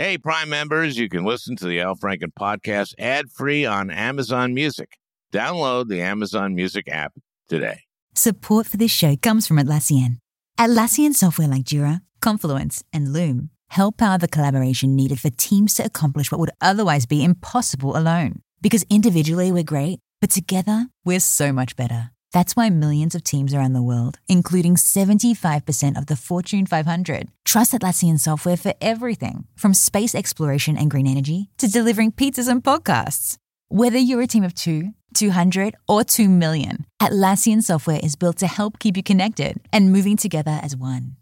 Hey, Prime members, you can listen to the Al Franken podcast ad-free on Amazon Music. Download the Amazon Music app today. Support for this show comes from Atlassian. Atlassian software like Jira, Confluence, and Loom help power the collaboration needed for teams to accomplish what would otherwise be impossible alone. Because individually we're great, but together we're so much better. That's why millions of teams around the world, including 75% of the Fortune 500, trust Atlassian software for everything from space exploration and green energy to delivering pizzas and podcasts. Whether you're a team of 2, 200, or 2 million, Atlassian software is built to help keep you connected and moving together as one.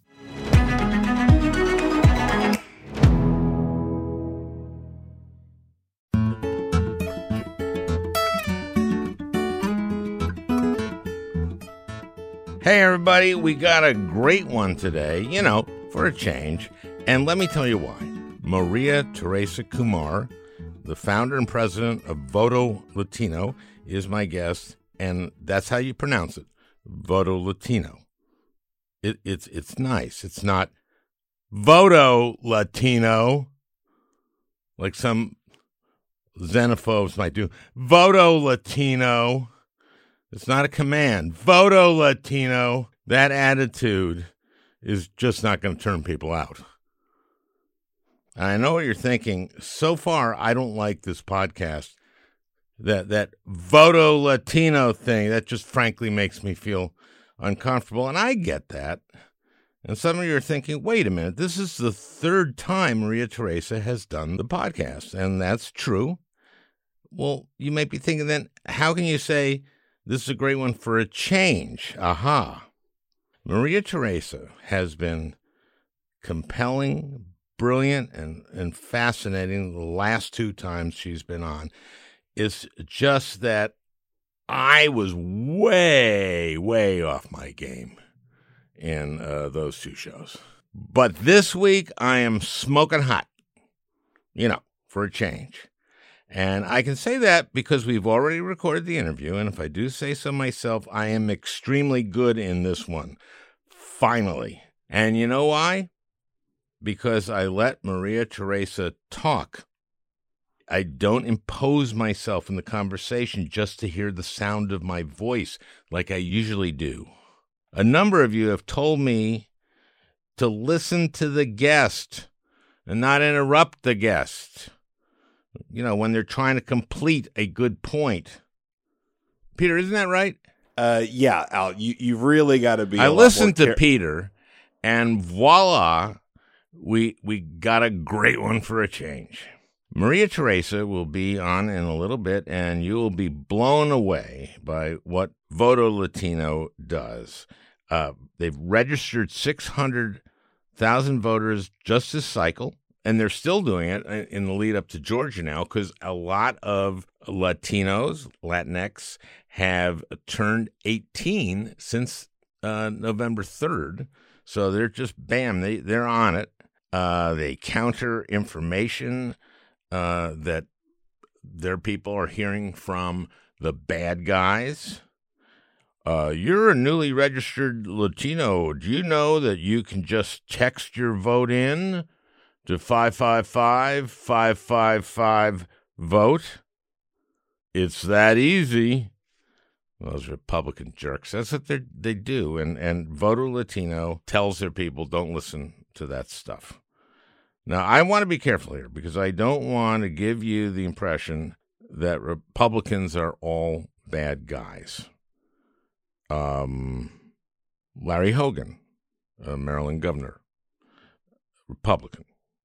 Hey, everybody, we got a great one today, for a change. And let me tell you why. Maria Teresa Kumar, the founder and president of Voto Latino, is my guest, and that's how you pronounce it, Voto Latino. It's nice. It's not Voto Latino, like some xenophobes might do. Voto Latino. It's not a command. Voto Latino. That attitude is just not going to turn people out. I know what you're thinking. So far, I don't like this podcast. That Voto Latino thing, that just frankly makes me feel uncomfortable. And I get that. And some of you are thinking, wait a minute, this is the third time Maria Teresa has done the podcast. And that's true. Well, you might be thinking then, how can you say this is a great one for a change? Aha. Maria Teresa has been compelling, brilliant, and fascinating the last two times she's been on. It's just that I was way, way off my game in those two shows. But this week, I am smoking hot, for a change. And I can say that because we've already recorded the interview, and if I do say so myself, I am extremely good in this one. Finally. And you know why? Because I let Maria Teresa talk. I don't impose myself in the conversation just to hear the sound of my voice like I usually do. A number of you have told me to listen to the guest and not interrupt the guest. When they're trying to complete a good point. Peter, isn't that right? Yeah, Al, you really got to be. I listened to Peter, and voila, we got a great one for a change. Maria Teresa will be on in a little bit, and you will be blown away by what Voto Latino does. They've registered 600,000 voters just this cycle. And they're still doing it in the lead up to Georgia now because a lot of Latinos, Latinx, have turned 18 since November 3rd. So they're just, bam, they're on it. They counter information that their people are hearing from the bad guys. You're a newly registered Latino. Do you know that you can just text your vote in to 555-555-VOTE. It's that easy. Those Republican jerks. That's what they do. And Voto Latino tells their people, don't listen to that stuff. Now, I want to be careful here because I don't want to give you the impression that Republicans are all bad guys. Larry Hogan, Maryland governor, Republican.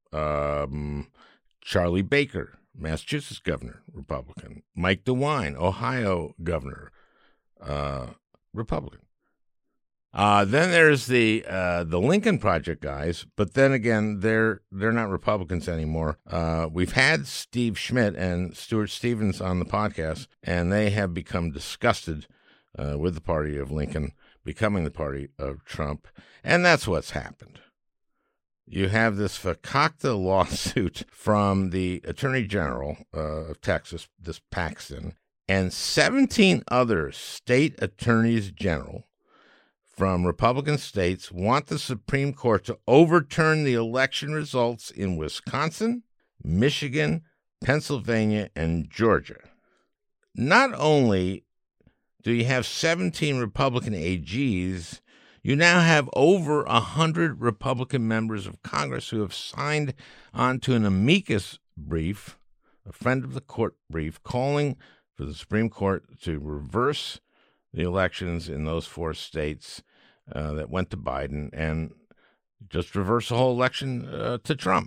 Charlie Baker, Massachusetts governor, Republican. Mike DeWine, Ohio governor, Republican. Then there's the Lincoln Project guys, but then again, they're not Republicans anymore. We've had Steve Schmidt and Stuart Stevens on the podcast, and they have become disgusted with the party of Lincoln becoming the party of Trump, and that's what's happened. You have this fakakta lawsuit from the Attorney General of Texas, this Paxton, and 17 other state attorneys general from Republican states want the Supreme Court to overturn the election results in Wisconsin, Michigan, Pennsylvania, and Georgia. Not only do you have 17 Republican AGs, you now have over 100 Republican members of Congress who have signed on to an amicus brief, a friend of the court brief, calling for the Supreme Court to reverse the elections in those 4 states that went to Biden and just reverse the whole election to Trump.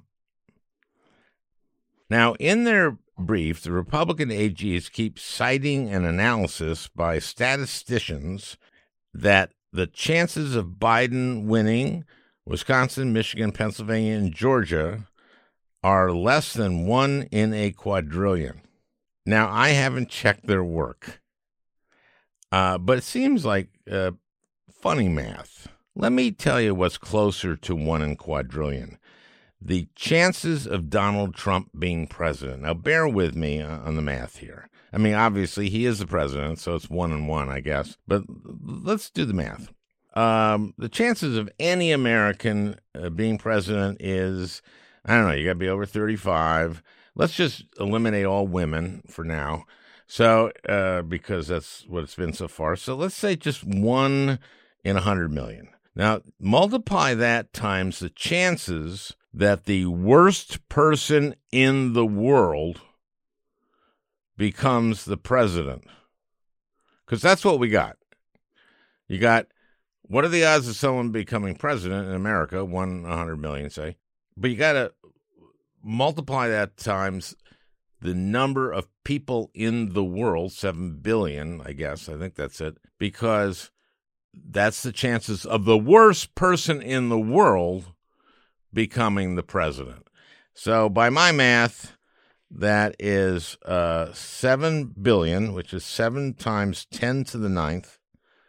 Now, in their brief, the Republican AGs keep citing an analysis by statisticians that the chances of Biden winning Wisconsin, Michigan, Pennsylvania, and Georgia are less than 1 in a quadrillion. Now, I haven't checked their work, but it seems like funny math. Let me tell you what's closer to 1 in quadrillion. The chances of Donald Trump being president. Now, bear with me on the math here. I mean, obviously, he is the president, so it's 1 in 1, I guess. But let's do the math. The chances of any American being president is, I don't know, you got to be over 35. Let's just eliminate all women for now. So, because that's what it's been so far. So let's say just 1 in 100 million. Now, multiply that times the chances that the worst person in the world becomes the president. Because that's what we got. You got, what are the odds of someone becoming president in America? 1 in 100 million, say. But you got to multiply that times the number of people in the world, 7 billion, I guess. I think that's it. Because that's the chances of the worst person in the world becoming the president. So by my math, that is 7 billion, which is 7 times 10 to the 9th,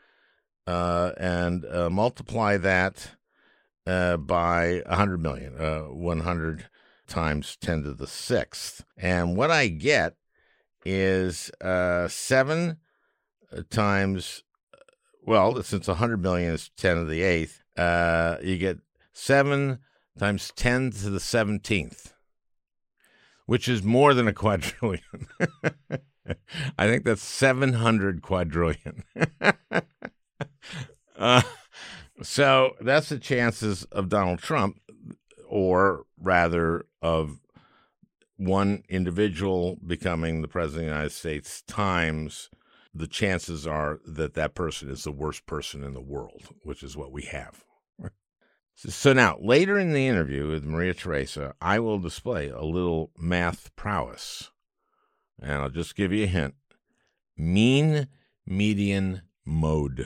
and multiply that by 100 million, 100 times 10 to the 6th. And what I get is 7 times, well, since 100 million is 10 to the 8th, you get 7 times 10 to the 17th, which is more than a quadrillion. I think that's 700 quadrillion. So that's the chances of Donald Trump, or rather of one individual becoming the president of the United States times the chances are that that person is the worst person in the world, which is what we have. So now, later in the interview with Maria Teresa, I will display a little math prowess. And I'll just give you a hint. Mean median mode.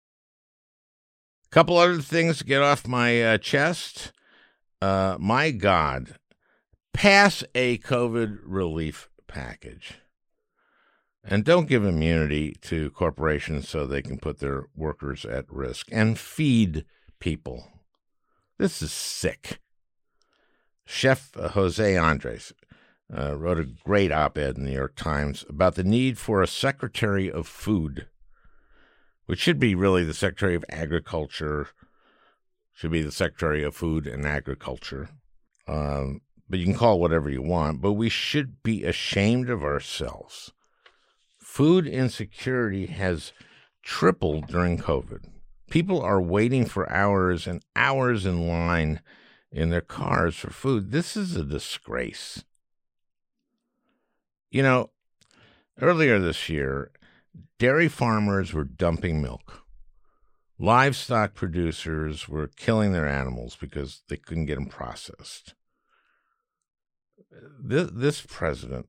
A couple other things to get off my chest. My God, pass a COVID relief package. And don't give immunity to corporations so they can put their workers at risk. And feed people. This is sick. Chef Jose Andres wrote a great op-ed in the New York Times about the need for a Secretary of Food, which should be really the Secretary of Agriculture, should be the Secretary of Food and Agriculture. But you can call it whatever you want, but we should be ashamed of ourselves. Food insecurity has tripled during COVID. People are waiting for hours and hours in line in their cars for food. This is a disgrace. You know, earlier this year, dairy farmers were dumping milk. Livestock producers were killing their animals because they couldn't get them processed. This president,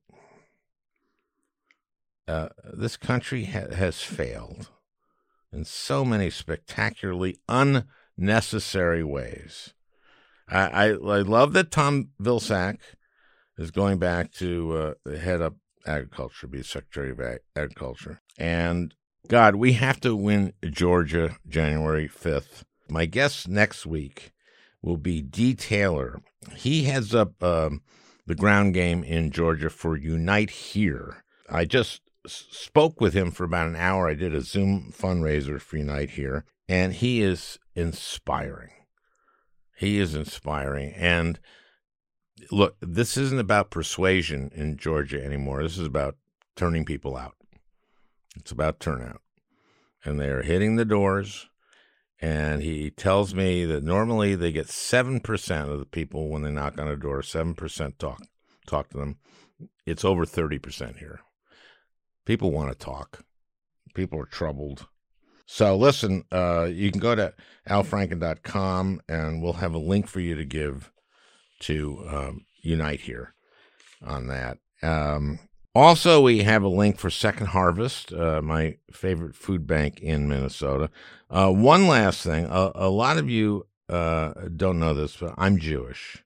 this country has failed in so many spectacularly unnecessary ways. I love that Tom Vilsack is going back to head up agriculture, be Secretary of Agriculture. And, God, we have to win Georgia January 5th. My guest next week will be Dee Taylor. He heads up the ground game in Georgia for Unite Here. I just spoke with him for about an hour. I did a Zoom fundraiser for Unite Here. And he is inspiring. He is inspiring. And look, this isn't about persuasion in Georgia anymore. This is about turning people out. It's about turnout. And they're hitting the doors. And he tells me that normally they get 7% of the people when they knock on a door, 7% talk to them. It's over 30% here. People want to talk. People are troubled. So listen, you can go to alfranken.com, and we'll have a link for you to give to Unite here on that. Also, we have a link for Second Harvest, my favorite food bank in Minnesota. One last thing. A lot of you don't know this, but I'm Jewish.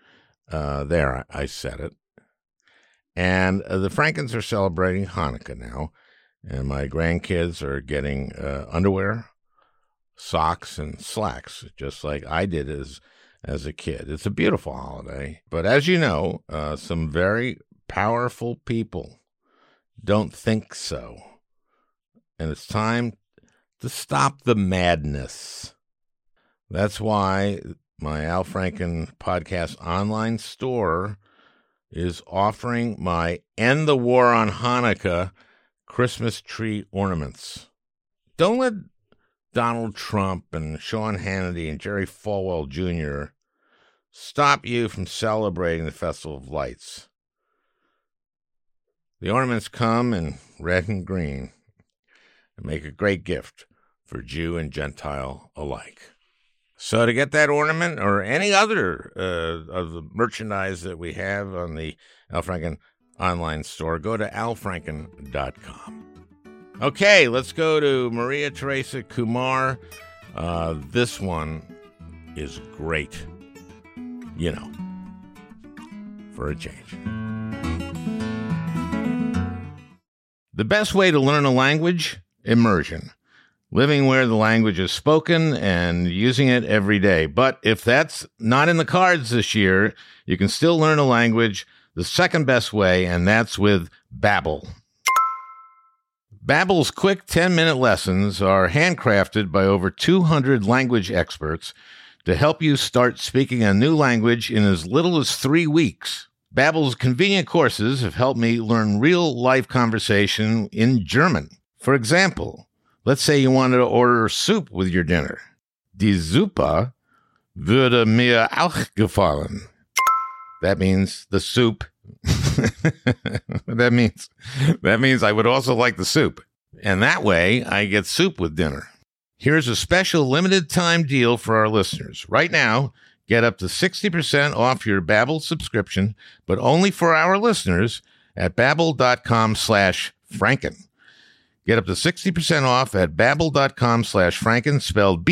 I said it. And the Frankens are celebrating Hanukkah now. And my grandkids are getting underwear, socks, and slacks, just like I did as a kid. It's a beautiful holiday. But as you know, some very powerful people don't think so. And it's time to stop the madness. That's why my Al Franken Podcast online store is offering my End the War on Hanukkah Christmas tree ornaments. Don't let Donald Trump and Sean Hannity and Jerry Falwell Jr. stop you from celebrating the Festival of Lights. The ornaments come in red and green and make a great gift for Jew and Gentile alike. So to get that ornament or any other of the merchandise that we have on the Al Franken online store, go to alfranken.com. Okay, let's go to Maria Teresa Kumar. This one is great, for a change. The best way to learn a language? Immersion. Living where the language is spoken and using it every day. But if that's not in the cards this year, you can still learn a language the second best way, and that's with Babbel. Babbel's quick 10-minute lessons are handcrafted by over 200 language experts to help you start speaking a new language in as little as 3 weeks. Babbel's convenient courses have helped me learn real-life conversation in German. For example, let's say you wanted to order soup with your dinner. Die Suppe würde mir auch gefallen. That means the soup. That means I would also like the soup. And that way, I get soup with dinner. Here's a special limited time deal for our listeners. Right now, get up to 60% off your Babbel subscription, but only for our listeners at babbel.com/Franken. Get up to 60% off at babbel.com/Franken, spelled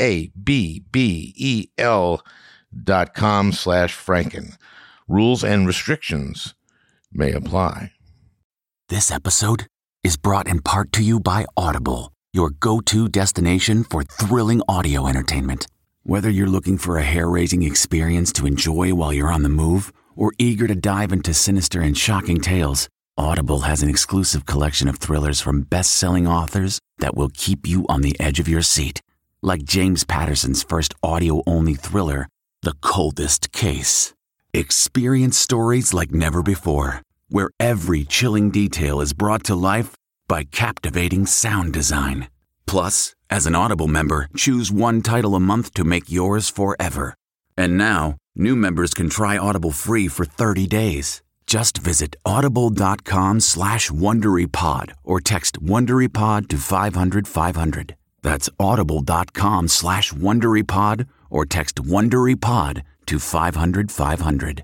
BABBEL.com/Franken. Rules and restrictions may apply. This episode is brought in part to you by Audible, your go-to destination for thrilling audio entertainment. Whether you're looking for a hair-raising experience to enjoy while you're on the move or eager to dive into sinister and shocking tales, Audible has an exclusive collection of thrillers from best-selling authors that will keep you on the edge of your seat. Like James Patterson's first audio-only thriller, The Coldest Case. Experience stories like never before, where every chilling detail is brought to life by captivating sound design. Plus, as an Audible member, choose one title a month to make yours forever. And now, new members can try Audible free for 30 days. Just visit audible.com/WonderyPod or text WonderyPod to 500-500. That's audible.com/WonderyPod or text WonderyPod to 500-500.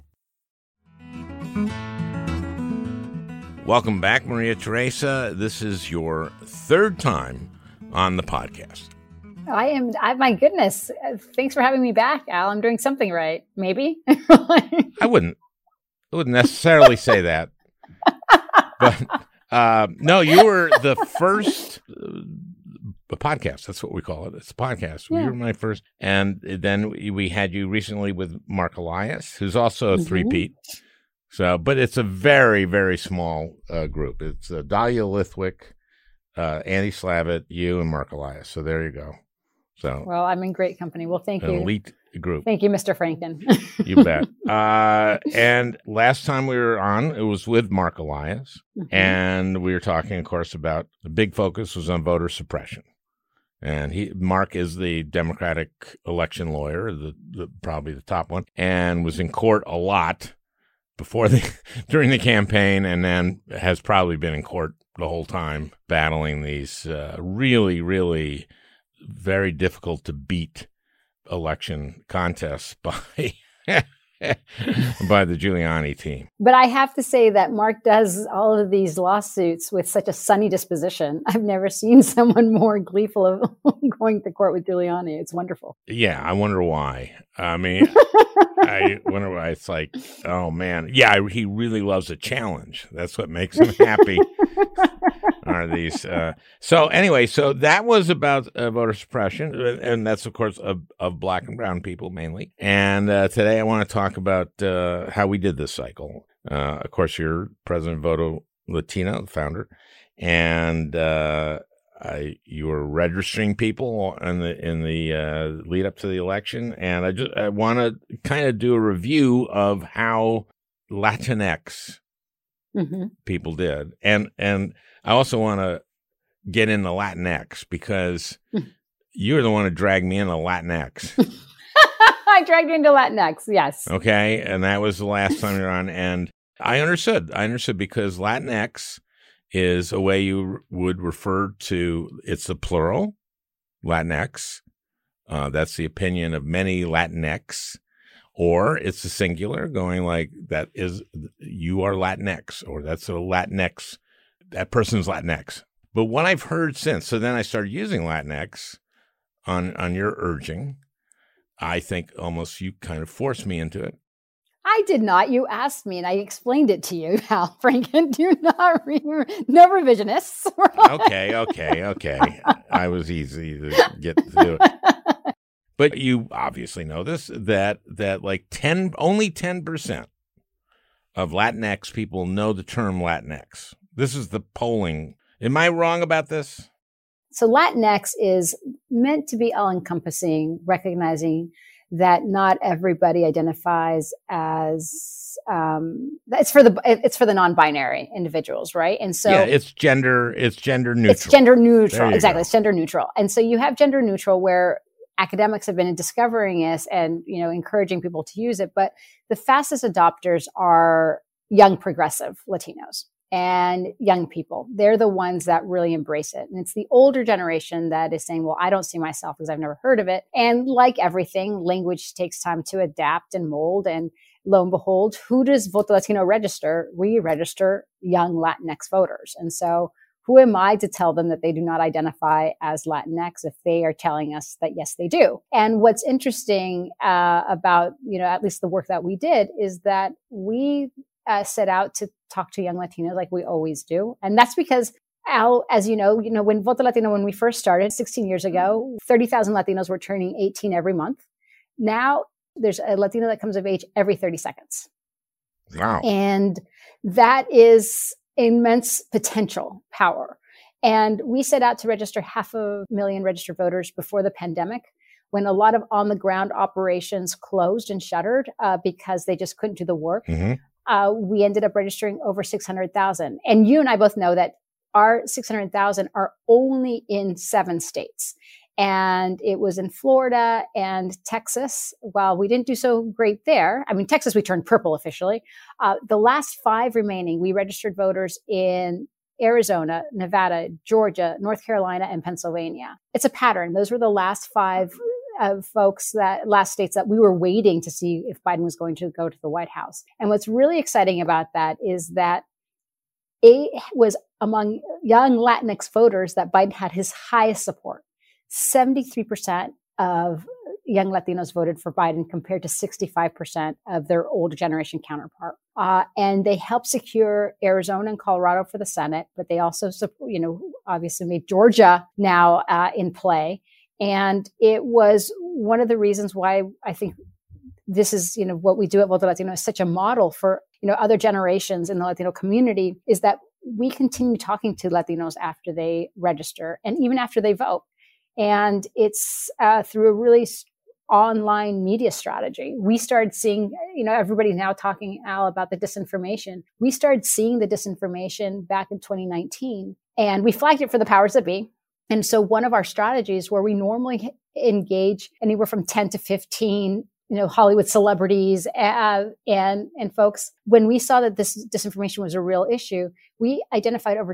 Welcome back, Maria Teresa. This is your third time on the podcast. My goodness. Thanks for having me back, Al. I'm doing something right. Maybe. I wouldn't necessarily say that. But no, you were the first podcast. That's what we call it. It's a podcast. Yeah. You were my first. And then we had you recently with Mark Elias, who's also a three-peat. So, but it's a very, very small group. It's Dahlia Lithwick, Andy Slavitt, you, and Mark Elias. So there you go. So, well, I'm in great company. Well, thank an you. elite group. Thank you, Mr. Franken. You bet. And last time we were on, it was with Mark Elias. Mhm. And we were talking, of course, about the big focus was on voter suppression. And Mark is the Democratic election lawyer, probably the top one, and was in court a lot during the campaign, and then has probably been in court the whole time battling these really, really very difficult to beat election contests by by the Giuliani team. But I have to say that Mark does all of these lawsuits with such a sunny disposition. I've never seen someone more gleeful of going to court with Giuliani. It's wonderful. Yeah, I wonder why. I mean, I wonder why. It's like, oh man, yeah, he really loves a challenge. That's what makes him happy. Are these? So anyway, so that was about voter suppression, and that's of course of black and brown people mainly. And today I want to talk about how we did this cycle. Of course, you're President Voto Latino, the founder, and you were registering people in the lead up to the election. And I want to kind of do a review of how Latinx people did, and I also want to get into Latinx because you're the one who dragged me into Latinx. I dragged you into Latinx, yes. Okay, and that was the last time you were on, and I understood because Latinx is a way you would refer to, it's the plural, Latinx. That's the opinion of many Latinx. Or it's a singular going like, that is, you are Latinx, or that's a Latinx. That person's Latinx. But what I've heard since, so then I started using Latinx on your urging. I think almost you kind of forced me into it. I did not. You asked me, and I explained it to you, Al Franken. Do not no revisionists. Okay. I was easy to get to do it. But you obviously know this, that like only 10% of Latinx people know the term Latinx. This is the polling. Am I wrong about this? So Latinx is meant to be all-encompassing, recognizing that not everybody identifies as it's for the non-binary individuals, right? And so it's gender neutral. It's gender neutral. Exactly. Go. It's gender neutral. And so you have gender neutral where academics have been discovering this and, encouraging people to use it. But the fastest adopters are young progressive Latinos and young people. They're the ones that really embrace it. And it's the older generation that is saying, well, I don't see myself because I've never heard of it. And like everything, language takes time to adapt and mold. And lo and behold, who does Voto Latino register? We register young Latinx voters. And so who am I to tell them that they do not identify as Latinx if they are telling us that, yes, they do? And what's interesting about, at least the work that we did is that we set out to talk to young Latinos like we always do. And that's because, Al, as you know, when Voto Latino, when we first started 16 years ago, 30,000 Latinos were turning 18 every month. Now there's a Latino that comes of age every 30 seconds. Wow. And that is immense potential power. And we set out to register 500,000 registered voters before the pandemic, when a lot of on-the-ground operations closed and shuttered because they just couldn't do the work. Mm-hmm. We ended up registering over 600,000. And you and I both know that our 600,000 are only in 7 states. And it was in Florida and Texas. While we didn't do so great there, Texas, we turned purple officially. The last 5 remaining, we registered voters in Arizona, Nevada, Georgia, North Carolina, and Pennsylvania. It's a pattern. Those were the last 5 last states that we were waiting to see if Biden was going to go to the White House. And what's really exciting about that is that it was among young Latinx voters that Biden had his highest support. 73% of young Latinos voted for Biden compared to 65% of their older generation counterpart. And they helped secure Arizona and Colorado for the Senate, but they also, obviously made Georgia now in play. And it was one of the reasons why I think this is, what we do at Voto Latino is such a model for, other generations in the Latino community, is that we continue talking to Latinos after they register and even after they vote. And it's through a really online media strategy. We started seeing, everybody's now talking, Al, about the disinformation. We started seeing the disinformation back in 2019, and we flagged it for the powers that be. And so one of our strategies, where we normally engage anywhere from 10 to 15 Hollywood celebrities and folks, when we saw that this disinformation was a real issue, we identified over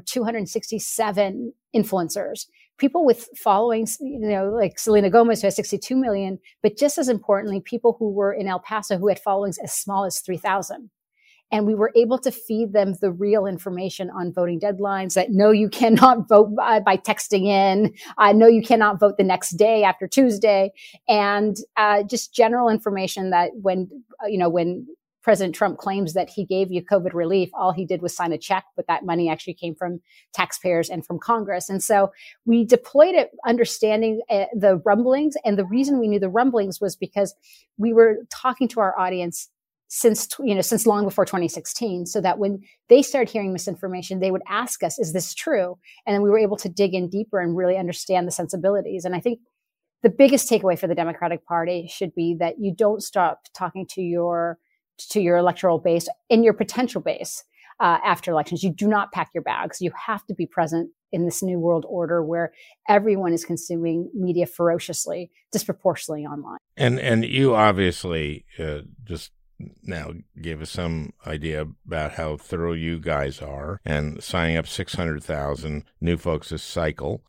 267 influencers, people with followings, like Selena Gomez, who has 62 million, but just as importantly, people who were in El Paso who had followings as small as 3,000. And we were able to feed them the real information on voting deadlines, that no, you cannot vote by texting in. No, you cannot vote the next day after Tuesday. And just general information that when President Trump claims that he gave you COVID relief, all he did was sign a check, but that money actually came from taxpayers and from Congress. And so we deployed it understanding the rumblings. And the reason we knew the rumblings was because we were talking to our audience since long before 2016, so that when they started hearing misinformation, they would ask us, is this true? And then we were able to dig in deeper and really understand the sensibilities. And I think the biggest takeaway for the Democratic Party should be that you don't stop talking to your electoral base and your potential base after elections. You do not pack your bags. You have to be present in this new world order where everyone is consuming media ferociously, disproportionately online. And you obviously just now gave us some idea about how thorough you guys are, and signing up 600,000 new folks this cycle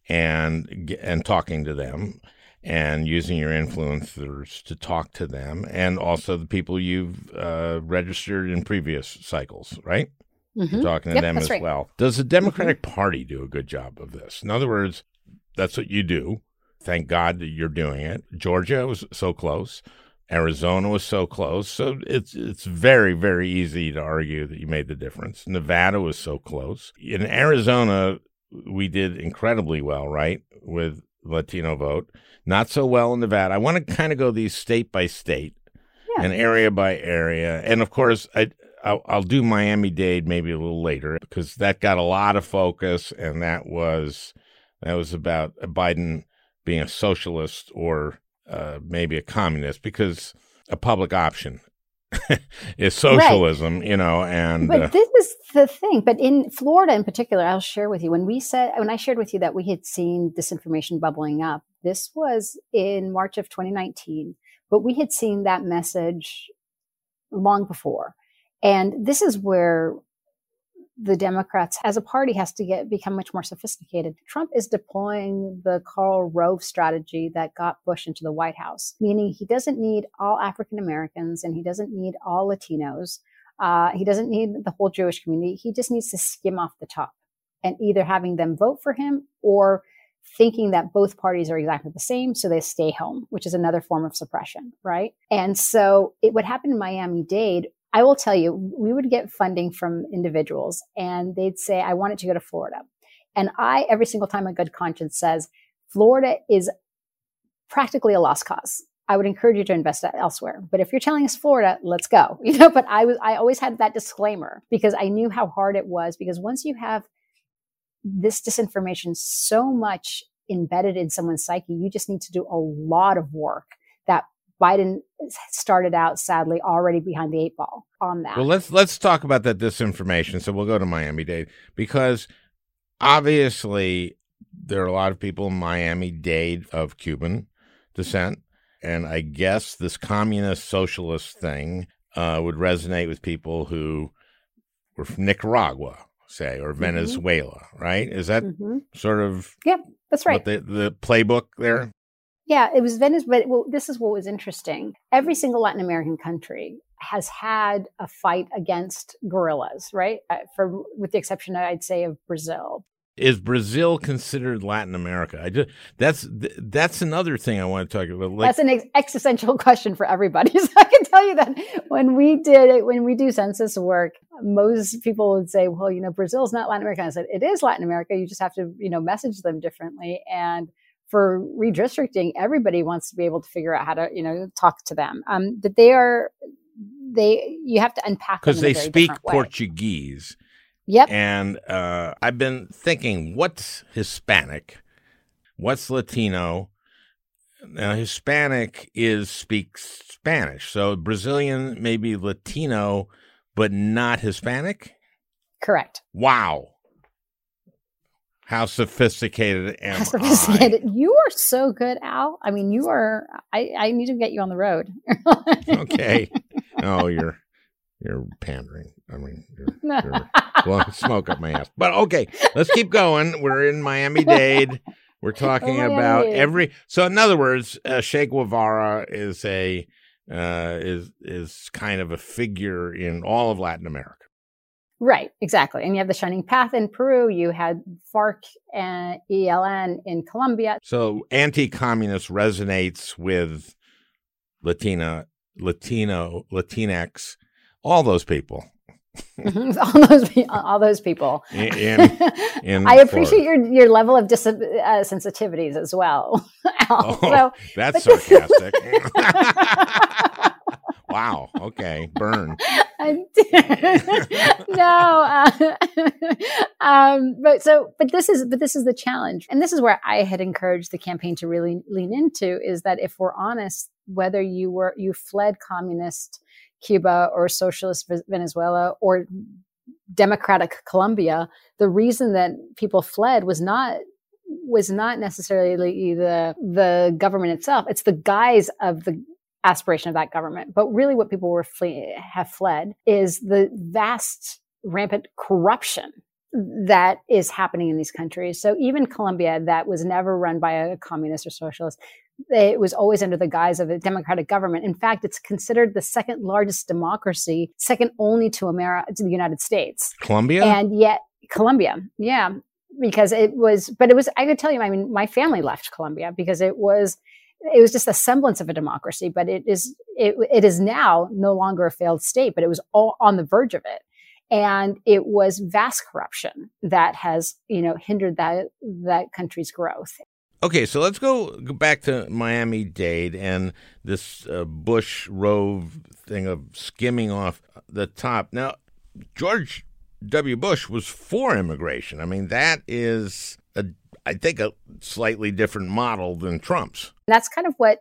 and talking to them and using your influencers to talk to them, and also the people you've registered in previous cycles, right? Mm-hmm. You're talking to them as right. Well. Does the Democratic Party do a good job of this? In other words, that's what you do. Thank God that you're doing it. Georgia was so close. Arizona was so close. So it's very, very easy to argue that you made the difference. Nevada was so close. In Arizona, we did incredibly well, right, with Latino vote. Not so well in Nevada. I want to kind of go these state by state and area by area. And, of course, I'll do Miami-Dade maybe a little later, because that got a lot of focus, and that was about Biden being a socialist or maybe a communist, because a public option is socialism, right. But this is the thing. But in Florida in particular, I'll share with you, when I shared with you that we had seen disinformation bubbling up, this was in March of 2019, but we had seen that message long before. And this is where the Democrats as a party has to become much more sophisticated. Trump is deploying the Karl Rove strategy that got Bush into the White House, meaning he doesn't need all African Americans and he doesn't need all Latinos. He doesn't need the whole Jewish community. He just needs to skim off the top, and either having them vote for him or thinking that both parties are exactly the same, so they stay home, which is another form of suppression, right? And so what happened in Miami-Dade, I will tell you, we would get funding from individuals and they'd say, I want it to go to Florida. And every single time, a good conscience says, Florida is practically a lost cause. I would encourage you to invest elsewhere. But if you're telling us Florida, let's go. But I always had that disclaimer, because I knew how hard it was, because once you have this disinformation so much embedded in someone's psyche, you just need to do a lot of work that Biden started out, sadly, already behind the eight ball on that. Well, let's talk about that disinformation. So we'll go to Miami-Dade, because obviously there are a lot of people in Miami-Dade of Cuban descent, and I guess this communist socialist thing would resonate with people who were from Nicaragua, say, or Venezuela, right? Is that sort of that's right. The playbook there? Yeah, it was Venezuela. But this is what was interesting. Every single Latin American country has had a fight against guerrillas, right? With the exception, I'd say, of Brazil. Is Brazil considered Latin America? That's another thing I want to talk about. That's an existential question for everybody. So I can tell you that when we do census work, most people would say, well, Brazil's not Latin America. I said, it is Latin America. You just have to, message them differently. And for redistricting, everybody wants to be able to figure out how to, talk to them. But you have to unpack them because they speak Portuguese. Yep. And I've been thinking, what's Hispanic? What's Latino? Now, Hispanic speaks Spanish. So Brazilian may be Latino, but not Hispanic? Correct. Wow. How sophisticated am How sophisticated. I? You are so good, Al. I mean, you are, I need to get you on the road. Okay. Oh, you're pandering. I mean, you're blowing smoke up my ass. But okay, let's keep going. We're in Miami-Dade. We're talking about so in other words, Che Guevara is is kind of a figure in all of Latin America. Right, exactly. And you have the Shining Path in Peru. You had FARC and ELN in Colombia. So anti-communist resonates with Latino, Latinx, all those people. all those people. In I appreciate your level of sensitivities as well. Oh, so, that's sarcastic. Wow. Okay. Burn. No. But this is the challenge. And this is where I had encouraged the campaign to really lean into, is that if we're honest, whether you fled communist Cuba or socialist Venezuela or democratic Colombia, the reason that people fled was not necessarily the government itself. It's the guise of the aspiration of that government. But really what people have fled is the vast, rampant corruption that is happening in these countries. So even Colombia, that was never run by a communist or socialist, it was always under the guise of a democratic government. In fact, it's considered the second largest democracy, second only to the United States. Colombia? And yet, Colombia, yeah. Because I could tell you, I mean, my family left Colombia because it was just a semblance of a democracy, but it is now no longer a failed state, but it was all on the verge of it. And it was vast corruption that has, hindered that country's growth. Okay, so let's go back to Miami-Dade and this Bush Rove thing of skimming off the top. Now, George W. Bush was for immigration. I mean, that is, I think, a slightly different model than Trump's. That's kind of what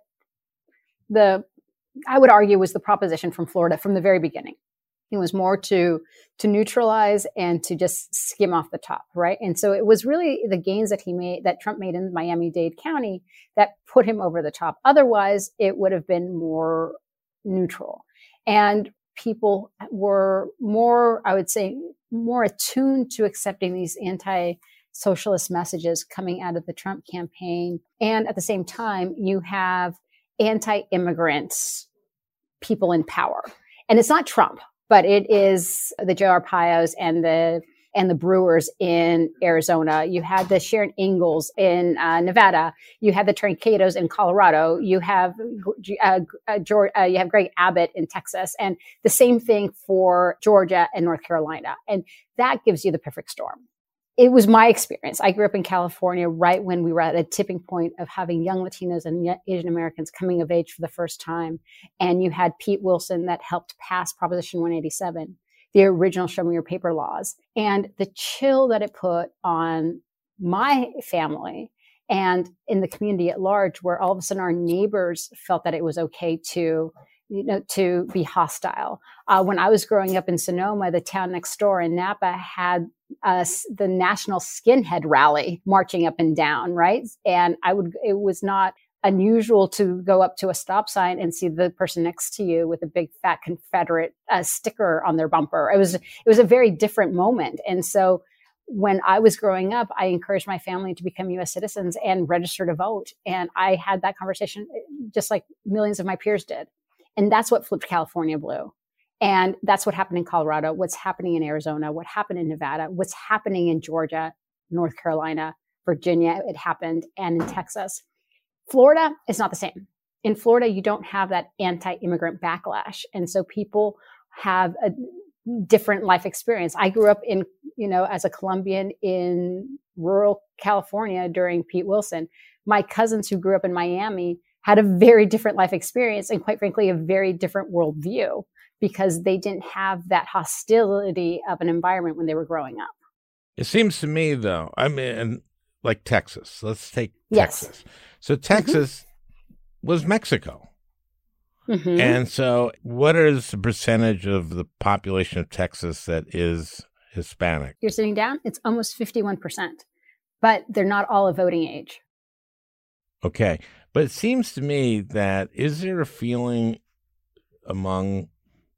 I would argue was the proposition from Florida from the very beginning. It was more to neutralize and to just skim off the top, right? And so it was really the gains that Trump made in Miami-Dade County that put him over the top. Otherwise, it would have been more neutral. And people were more, I would say, more attuned to accepting these anti-socialist messages coming out of the Trump campaign. And at the same time, you have anti-immigrant people in power. And it's not Trump, but it is the Joe Arpaio's and the Brewers in Arizona. You had the Sharon Ingalls in Nevada. You had the Trancados in Colorado. You have you have Greg Abbott in Texas, and the same thing for Georgia and North Carolina. And that gives you the perfect storm. It was my experience. I grew up in California right when we were at a tipping point of having young Latinos and Asian Americans coming of age for the first time. And you had Pete Wilson that helped pass Proposition 187, the original Show Me Your Paper laws. And the chill that it put on my family and in the community at large, where all of a sudden our neighbors felt that it was okay to be hostile. When I was growing up in Sonoma, the town next door in Napa had the National Skinhead Rally marching up and down, right? And it was not unusual to go up to a stop sign and see the person next to you with a big fat Confederate sticker on their bumper. It was a very different moment. And so when I was growing up, I encouraged my family to become U.S. citizens and register to vote. And I had that conversation just like millions of my peers did. And that's what flipped California blue. And that's what happened in Colorado, what's happening in Arizona, what happened in Nevada, what's happening in Georgia, North Carolina, Virginia, it happened, and in Texas. Florida is not the same. In Florida, you don't have that anti-immigrant backlash. And so people have a different life experience. I grew up as a Colombian in rural California during Pete Wilson. My cousins who grew up in Miami had a very different life experience and, quite frankly, a very different worldview because they didn't have that hostility of an environment when they were growing up. It seems to me, though, I mean, like Texas. Let's take Yes. Texas. So Texas was Mexico. Mm-hmm. And so what is the percentage of the population of Texas that is Hispanic? You're sitting down, it's almost 51%, but they're not all of voting age. Okay. But it seems to me that is there a feeling among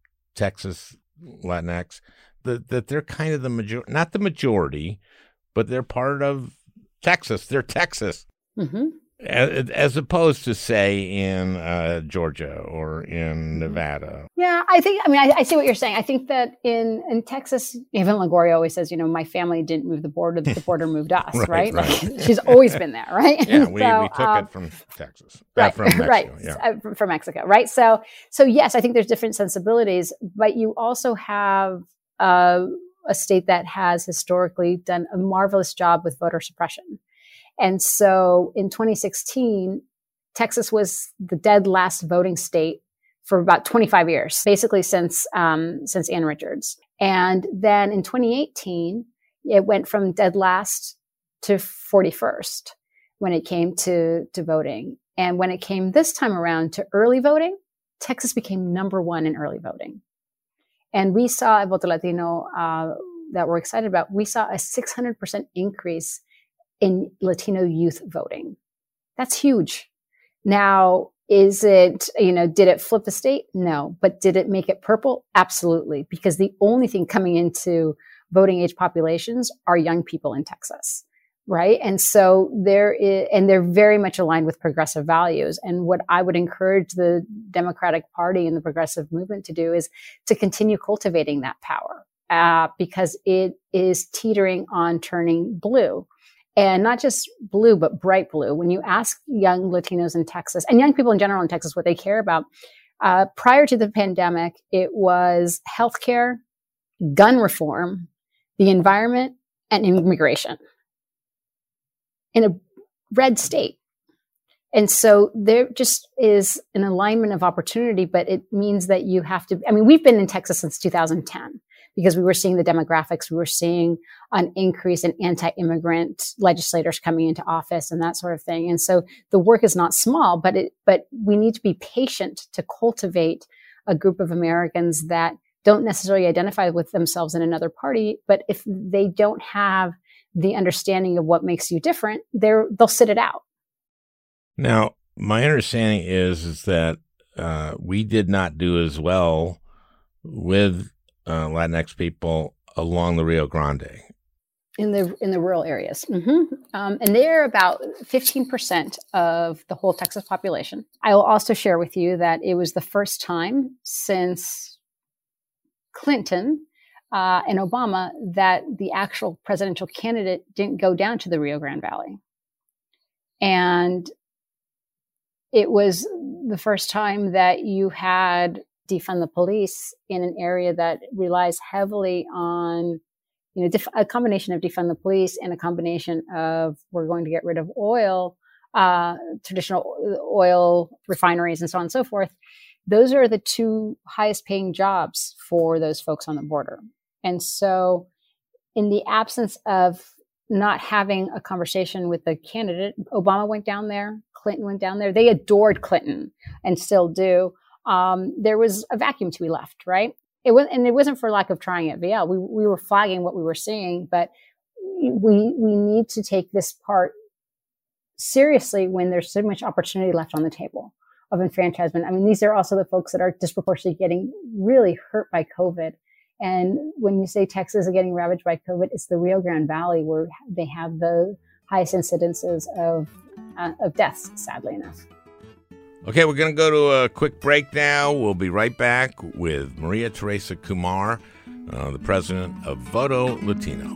Texas Latinx that they're kind of the majority, not the majority, but they're part of Texas. They're Texas. Mm-hmm. As opposed to, say, in Georgia or in Nevada. Yeah, I see what you're saying. I think that in Texas, Evan Longoria always says, my family didn't move the border moved us, right? Right. Like, she's always been there, right? Yeah, we took it from Texas. Right, from Mexico, right, yeah. From Mexico, right? So yes, I think there's different sensibilities, but you also have a state that has historically done a marvelous job with voter suppression. And so in 2016, Texas was the dead last voting state for about 25 years, basically since Ann Richards. And then in 2018, it went from dead last to 41st when it came to voting. And when it came this time around to early voting, Texas became number one in early voting. And we saw at Voto Latino that we're excited about, we saw a 600% increase in Latino youth voting. That's huge. Now, is it, did it flip the state? No. But did it make it purple? Absolutely. Because the only thing coming into voting age populations are young people in Texas, right? And so they're very much aligned with progressive values. And what I would encourage the Democratic Party and the progressive movement to do is to continue cultivating that power, because it is teetering on turning blue. And not just blue, but bright blue. When you ask young Latinos in Texas and young people in general in Texas what they care about, prior to the pandemic, it was healthcare, gun reform, the environment, and immigration in a red state. And so there just is an alignment of opportunity, but it means that you have to, we've been in Texas since 2010. Because we were seeing the demographics, we were seeing an increase in anti-immigrant legislators coming into office and that sort of thing. And so the work is not small, but we need to be patient to cultivate a group of Americans that don't necessarily identify with themselves in another party, but if they don't have the understanding of what makes you different, they'll sit it out. Now, my understanding is that we did not do as well with Latinx people along the Rio Grande. In the rural areas. Mm-hmm. And they're about 15% of the whole Texas population. I will also share with you that it was the first time since Clinton and Obama that the actual presidential candidate didn't go down to the Rio Grande Valley. And it was the first time that you had defund the police in an area that relies heavily on, a combination of defund the police and a combination of we're going to get rid of oil, traditional oil refineries and so on and so forth. Those are the two highest paying jobs for those folks on the border. And so in the absence of not having a conversation with the candidate, Obama went down there, Clinton went down there. They adored Clinton and still do. There was a vacuum to be left, right? It wasn't for lack of trying at VL. We were flagging what we were seeing, but we need to take this part seriously when there's so much opportunity left on the table of enfranchisement. These are also the folks that are disproportionately getting really hurt by COVID. And when you say Texas is getting ravaged by COVID, it's the Rio Grande Valley where they have the highest incidences of deaths, sadly enough. Okay, we're going to go to a quick break now. We'll be right back with Maria Teresa Kumar, the president of Voto Latino.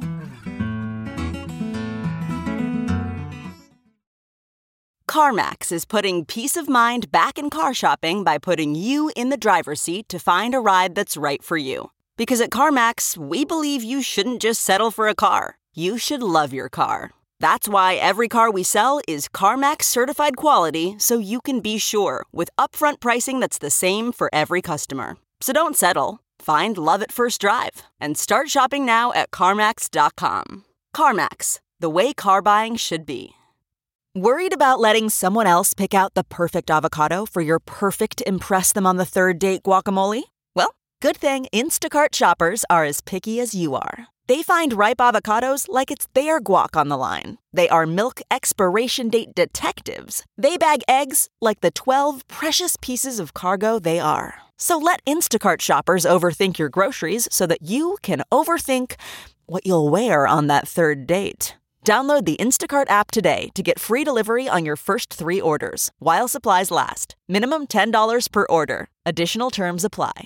CarMax is putting peace of mind back in car shopping by putting you in the driver's seat to find a ride that's right for you. Because at CarMax, we believe you shouldn't just settle for a car. You should love your car. That's why every car we sell is CarMax certified quality, so you can be sure with upfront pricing that's the same for every customer. So don't settle. Find love at first drive and start shopping now at CarMax.com. CarMax, the way car buying should be. Worried about letting someone else pick out the perfect avocado for your perfect impress-them-on-the-third-date guacamole? Well, good thing Instacart shoppers are as picky as you are. They find ripe avocados like it's their guac on the line. They are milk expiration date detectives. They bag eggs like the 12 precious pieces of cargo they are. So let Instacart shoppers overthink your groceries so that you can overthink what you'll wear on that third date. Download the Instacart app today to get free delivery on your first 3 orders, while supplies last. Minimum $10 per order. Additional terms apply.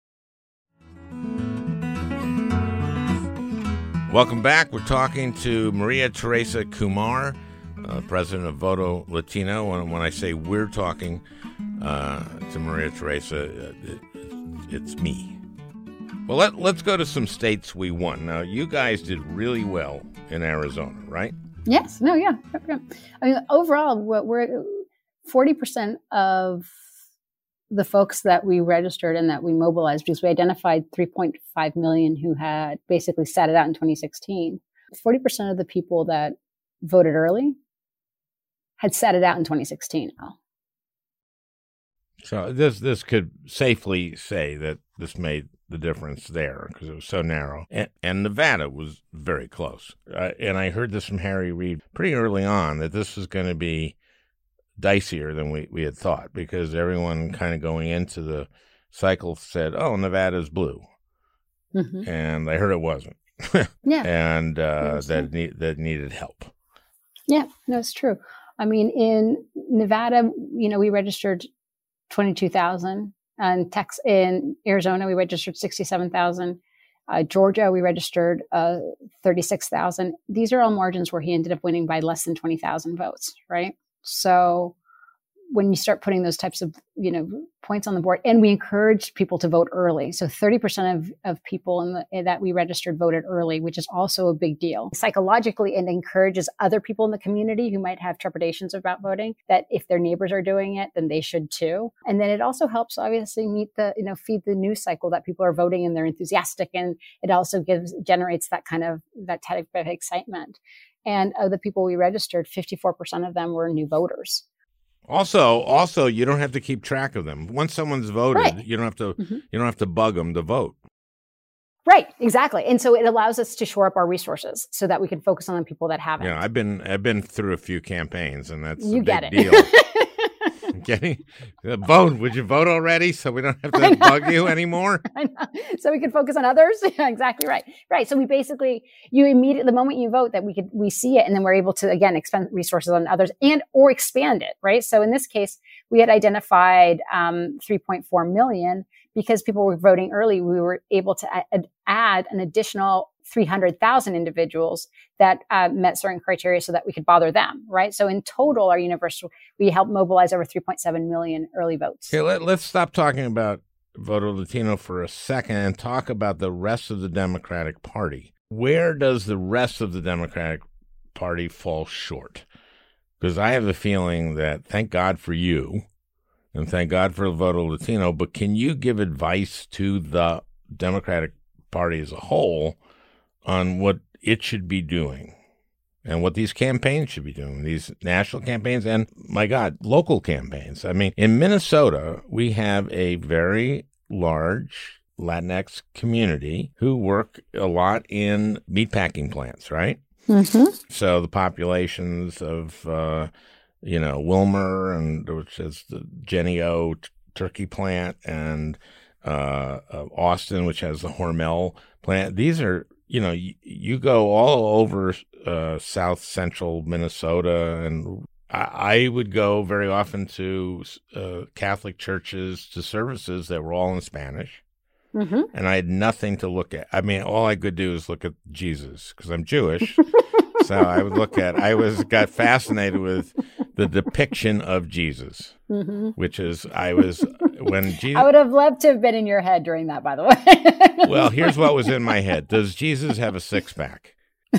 Welcome back. We're talking to Maria Teresa Kumar, president of Voto Latino. When I say we're talking to Maria Teresa, it's me. Well, let's go to some states we won. Now, you guys did really well in Arizona, right? Yes. No, yeah. I mean, overall, we're 40% of the folks that we registered and that we mobilized, because we identified 3.5 million who had basically sat it out in 2016. 40% of the people that voted early had sat it out in 2016 now. So this could safely say that this made the difference there because it was so narrow. And Nevada was very close. And I heard this from Harry Reid pretty early on that this was going to be dicier than we had thought, because everyone kind of going into the cycle said, oh, Nevada's blue. Mm-hmm. And I heard it wasn't. Yeah. And that needed help. Yeah, no, it's true. I mean, in Nevada, we registered 22,000. And in Arizona, we registered 67,000. Georgia, we registered 36,000. These are all margins where he ended up winning by less than 20,000 votes, right? So when you start putting those types of, points on the board, and we encouraged people to vote early. So 30% of people that we registered voted early, which is also a big deal. Psychologically, it encourages other people in the community who might have trepidations about voting, that if their neighbors are doing it, then they should too. And then it also helps obviously feed the news cycle that people are voting and they're enthusiastic. And it also generates that type of excitement. And of the people we registered, 54% of them were new voters. Also, you don't have to keep track of them. Once someone's voted, right, you don't have to bug them to vote. Right, exactly. And so it allows us to shore up our resources so that we can focus on the people that haven't. Yeah, I've been through a few campaigns, and that's a big deal. Getting vote. Would you vote already so we don't have to bug you anymore? I know. So we can focus on others. Yeah, exactly right. Right. So we basically, the moment you vote, that we see it, and then we're able to again expend resources on others or expand it. Right. So in this case, we had identified 3.4 million because people were voting early. We were able to add an additional 300,000 individuals that met certain criteria so that we could bother them, right? So in total, our universe, we helped mobilize over 3.7 million early votes. Okay, let's stop talking about Voto Latino for a second and talk about the rest of the Democratic Party. Where does the rest of the Democratic Party fall short? Because I have the feeling that, thank God for you, and thank God for Voto Latino, but can you give advice to the Democratic Party as a whole on what it should be doing and what these campaigns should be doing, these national campaigns and, my God, local campaigns? I mean, in Minnesota, we have a very large Latinx community who work a lot in meatpacking plants, right? Mm-hmm. So the populations of, Wilmer, which is the Jennie-O turkey plant, and Austin, which has the Hormel plant. These are, you go all over south central Minnesota, and I would go very often to Catholic churches, to services that were all in Spanish. Mm-hmm. And I had nothing to look at. I mean, all I could do is look at Jesus because I'm Jewish. So I would got fascinated with the depiction of Jesus, mm-hmm. which is, when Jesus. I would have loved to have been in your head during that, by the way. Well, here's what was in my head. Does Jesus have a six-pack?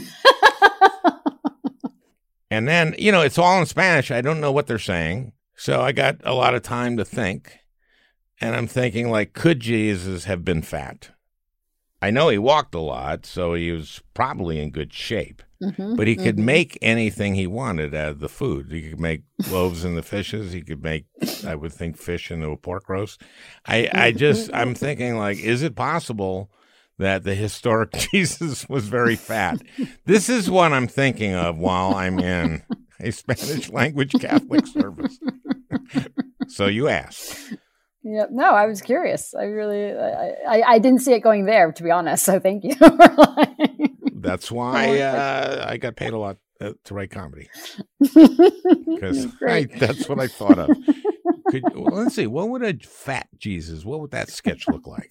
And then, it's all in Spanish. I don't know what they're saying. So I got a lot of time to think. And I'm thinking, could Jesus have been fat? I know he walked a lot, so he was probably in good shape. but he could make anything he wanted out of the food. He could make loaves and the fishes. He could make, I would think, fish into a pork roast. I'm thinking, like, is it possible that the historic Jesus was very fat? This is what I'm thinking of while I'm in a Spanish language Catholic service. So you asked. Yeah, no, I was curious. I didn't see it going there, to be honest. So thank you. That's why I got paid a lot to write comedy, because that's what I thought of. Let's see, what would a fat Jesus? What would that sketch look like?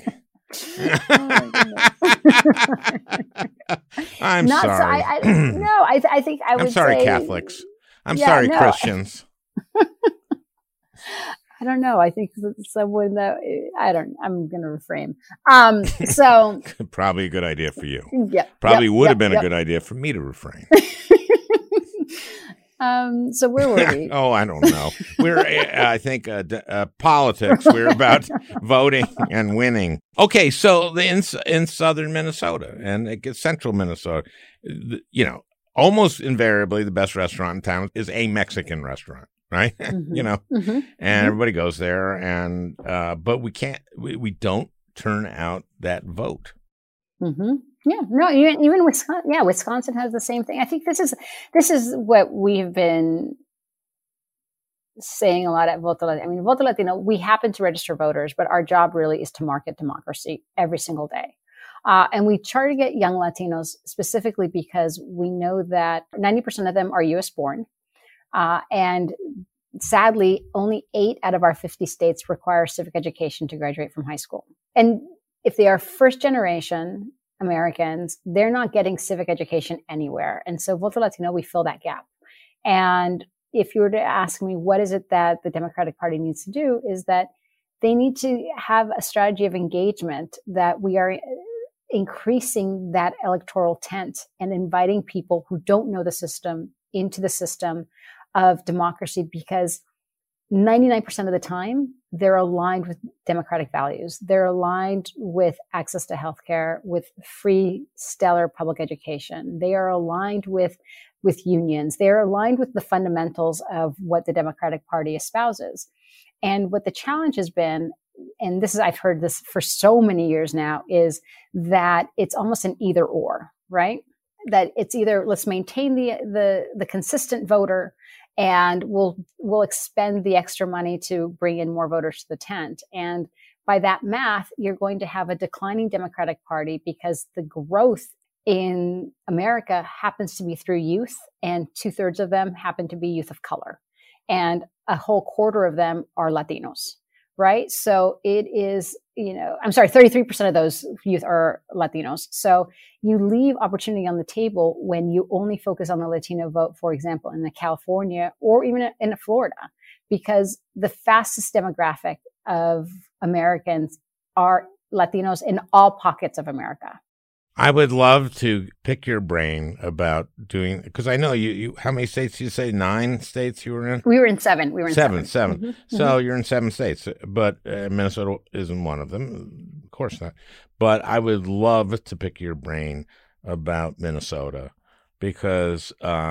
I'm sorry. I think I would. I'm sorry, say, Catholics. I'm sorry, Christians. I don't know. I think someone that I'm going to refrain. So probably a good idea for you. Yeah. Probably would have been a good idea for me to refrain. So where were we? Oh, I don't know. We're, I think, politics. We're about voting and winning. Okay, so in southern Minnesota and central Minnesota, almost invariably the best restaurant in town is a Mexican restaurant. Right. And everybody goes there, and but we don't turn out that vote. Yeah, no, even Wisconsin. Yeah, Wisconsin has the same thing. I think this is what we've been saying a lot at Voto Latino. I mean, Voto Latino, we happen to register voters, but our job really is to market democracy every single day. And we try to get young Latinos specifically because we know that 90% of them are U.S. born. And sadly, only 8 out of our 50 states require civic education to graduate from high school. And if they are first generation Americans, they're not getting civic education anywhere. And so Voto Latino, we fill that gap. And if you were to ask me, what is it that the Democratic Party needs to do, is that they need to have a strategy of engagement that we are increasing that electoral tent and inviting people who don't know the system into the system of democracy, because 99% of the time, they're aligned with democratic values. They're aligned with access to healthcare, with free, stellar public education. They are aligned with unions. They're aligned with the fundamentals of what the Democratic Party espouses. And what the challenge has been, and I've heard this for so many years now, is that it's almost an either or, right? That it's either let's maintain the consistent voter, and we'll expend the extra money to bring in more voters to the tent. And by that math, you're going to have a declining Democratic Party because the growth in America happens to be through youth, and 2/3 of them happen to be youth of color. And a whole quarter of them are Latinos, right? So it is, 33% of those youth are Latinos. So you leave opportunity on the table when you only focus on the Latino vote, for example, in California or even in Florida, because the fastest demographic of Americans are Latinos in all pockets of America. I would love to pick your brain about doing, because I know you how many states did you say? 9 states you were in? We were in 7. Seven. Mm-hmm. So you're in 7 states, but Minnesota isn't one of them. Of course not. But I would love to pick your brain about Minnesota, because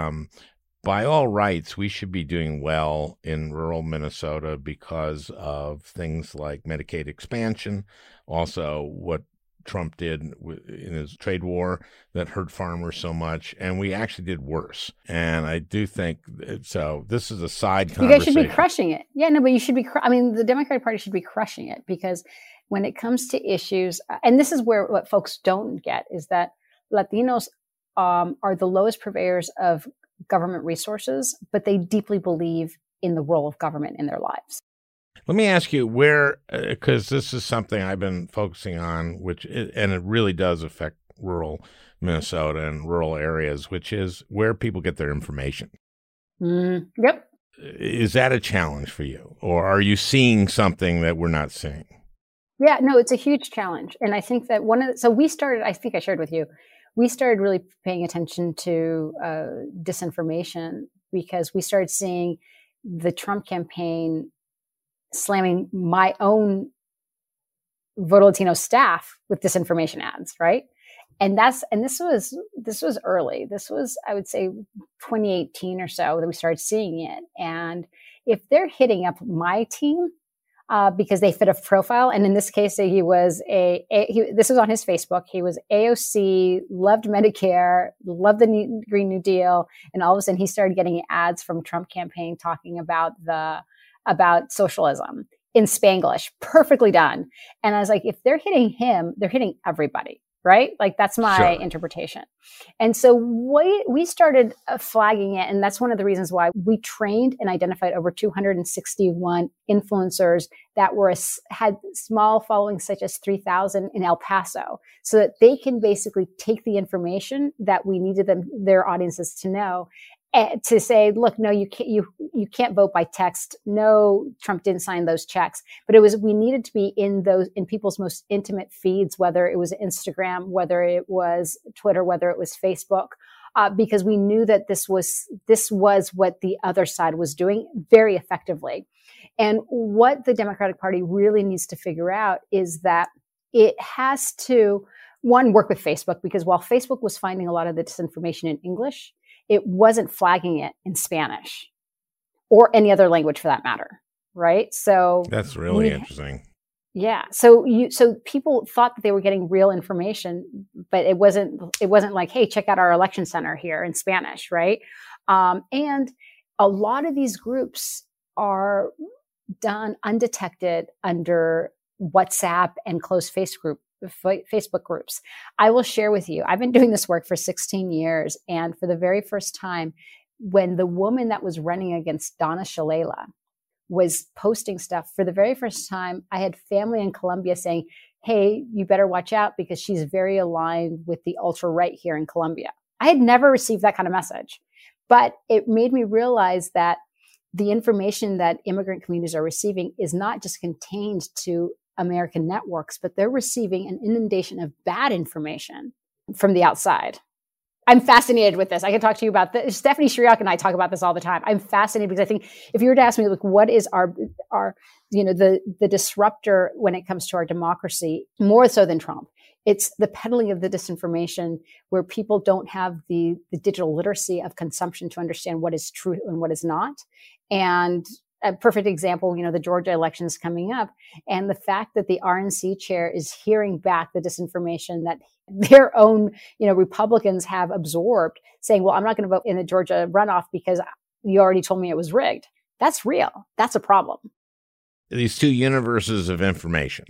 by all rights, we should be doing well in rural Minnesota because of things like Medicaid expansion, also what Trump did in his trade war that hurt farmers so much, and we actually did worse. And I do think so. This is a side conversation. You guys should be crushing it. Yeah, no, but you should be. The Democratic Party should be crushing it, because when it comes to issues, and this is where what folks don't get, is that Latinos are the lowest purveyors of government resources, but they deeply believe in the role of government in their lives. Let me ask you where, because this is something I've been focusing on, and it really does affect rural Minnesota and rural areas, which is where people get their information. Yep. Is that a challenge for you, or are you seeing something that we're not seeing? Yeah, no, it's a huge challenge. And I think that we started, I think I shared with you, we started really paying attention to disinformation, because we started seeing the Trump campaign slamming my own Voto Latino staff with disinformation ads, right? And this was early. This was, I would say, 2018 or so that we started seeing it. And if they're hitting up my team, because they fit a profile. And in this case, he was this was on his Facebook. He was AOC, loved Medicare, loved the Green New Deal. And all of a sudden he started getting ads from Trump campaign talking about socialism in Spanglish, perfectly done. And I was like, if they're hitting him, they're hitting everybody. Right? Like that's my interpretation. And so we started flagging it. And that's one of the reasons why we trained and identified over 261 influencers that had small followings such as 3,000 in El Paso, so that they can basically take the information that we needed their audiences to know, to say, look, no, you can't vote by text. No, Trump didn't sign those checks. But we needed to be in people's most intimate feeds, whether it was Instagram, whether it was Twitter, whether it was Facebook, because we knew that this was what the other side was doing very effectively. And what the Democratic Party really needs to figure out is that it has to, one, work with Facebook, because while Facebook was finding a lot of the disinformation in English, it wasn't flagging it in Spanish or any other language for that matter, right? So that's really interesting. Yeah. So people thought that they were getting real information, but it wasn't like, hey, check out our election center here in Spanish, right? And a lot of these groups are done undetected under WhatsApp and closed Facebook groups. I will share with you, I've been doing this work for 16 years. And for the very first time, when the woman that was running against Donna Shalala was posting stuff, for the very first time, I had family in Colombia saying, hey, you better watch out because she's very aligned with the ultra-right here in Colombia. I had never received that kind of message, but it made me realize that the information that immigrant communities are receiving is not just contained to American networks, but they're receiving an inundation of bad information from the outside. I'm fascinated with this. I can talk to you about this. Stephanie Shriak and I talk about this all the time. I'm fascinated because I think if you were to ask me, like, what is our the disruptor when it comes to our democracy, more so than Trump, it's the peddling of the disinformation where people don't have the digital literacy of consumption to understand what is true and what is not. And a perfect example, the Georgia election is coming up, and the fact that the RNC chair is hearing back the disinformation that their own, Republicans have absorbed, saying, well, I'm not going to vote in the Georgia runoff because you already told me it was rigged. That's real. That's a problem. These two universes of information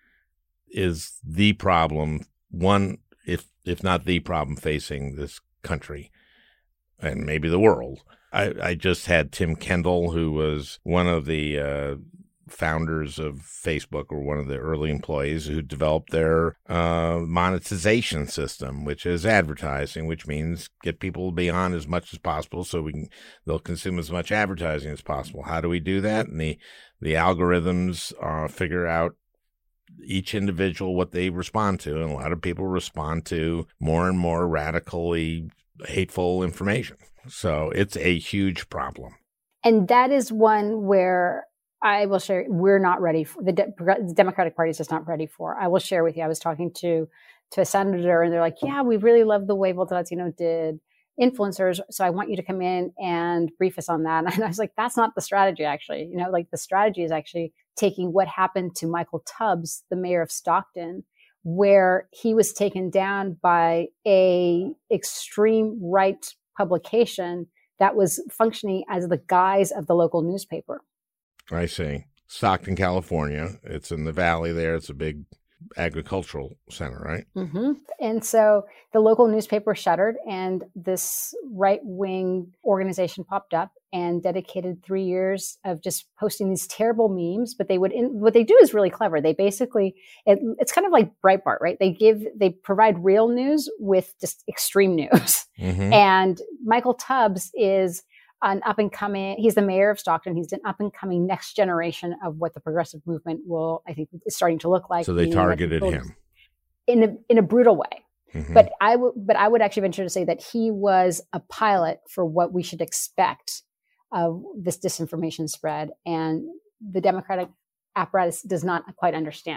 is the problem, one, if not the problem facing this country and maybe the world. I just had Tim Kendall, who was one of the founders of Facebook, or one of the early employees who developed their monetization system, which is advertising, which means get people to be on as much as possible so they'll consume as much advertising as possible. How do we do that? And the algorithms figure out each individual what they respond to, and a lot of people respond to more and more radically hateful information. So it's a huge problem. And that is one where I will share, we're not ready for, the Democratic Party is just not ready for. I will share with you, I was talking to a senator, and they're like, yeah, we really love the way Volta Latino did influencers, so I want you to come in and brief us on that. And I was like, that's not the strategy, actually. The strategy is actually taking what happened to Michael Tubbs, the mayor of Stockton, where he was taken down by a extreme right publication that was functioning as the guise of the local newspaper. I see. Stockton, California. It's in the valley there. It's a big agricultural center, right? Mm-hmm. And so the local newspaper shuttered, and this right-wing organization popped up and dedicated 3 years of just posting these terrible memes. But what they do is really clever. They basically, it's kind of like Breitbart, right? They provide real news with just extreme news. Mm-hmm. And Michael Tubbs is an up-and-coming, he's the mayor of Stockton. He's an up-and-coming next generation of what the progressive movement I think, is starting to look like. So they targeted him in a brutal way. Mm-hmm. But I would actually venture to say that he was a pilot for what we should expect of this disinformation spread. And the Democratic apparatus does not quite understand it.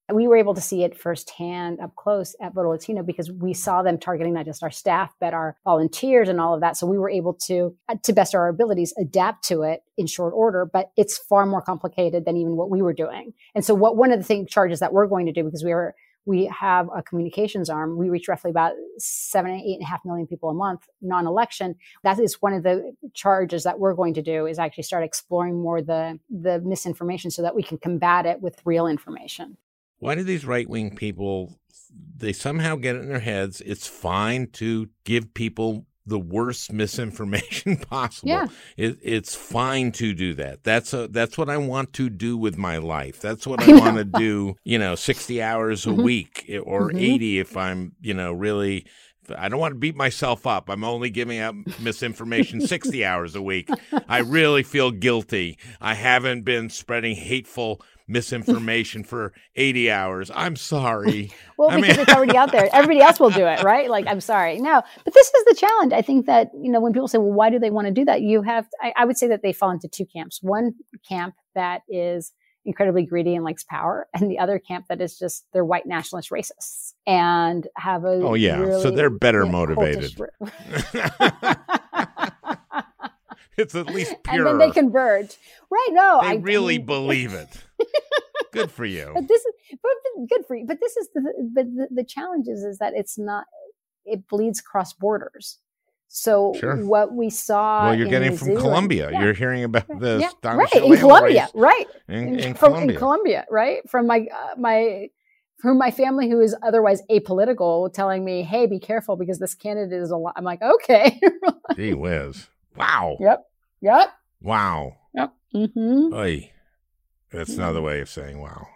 We were able to see it firsthand up close at Voto Latino because we saw them targeting not just our staff, but our volunteers and all of that. So we were able to best of our abilities, adapt to it in short order, but it's far more complicated than even what we were doing. And so one of the charges that we're going to do, because we have a communications arm, we reach roughly about 8.5 million people a month, non-election. That is one of the charges that we're going to do, is actually start exploring more the misinformation so that we can combat it with real information. Why do these right-wing people, they somehow get it in their heads, it's fine to give people the worst misinformation possible. Yeah. It's fine to do that. That's what I want to do with my life. That's what I want to do, 60 hours a week or 80 if I'm, really, I don't want to beat myself up. I'm only giving out misinformation 60 hours a week. I really feel guilty. I haven't been spreading hateful misinformation for 80 hours. I'm sorry. Well, because it's already out there. Everybody else will do it, right? Like, I'm sorry. No, but this is the challenge. I think that, when people say, well, why do they want to do that? I would say that they fall into two camps. One camp that is incredibly greedy and likes power, and the other camp that is just, they're white nationalist racists and have a really, so they're better motivated. It's at least pure. And then they converge. Right. No, I really believe it. Good for you. But good for you. But the challenge is that it bleeds cross borders. So what we saw. Well, you're getting New from Zealand, Colombia. Yeah. You're hearing about this. Yeah. Right. In Colombia. Right. In Colombia. Right. From my family, who is otherwise apolitical, telling me, hey, be careful because this candidate is a lot. I'm like, okay. Gee whiz. Wow. Yep. Wow. Yep. Mm-hmm. Oy. That's another way of saying wow.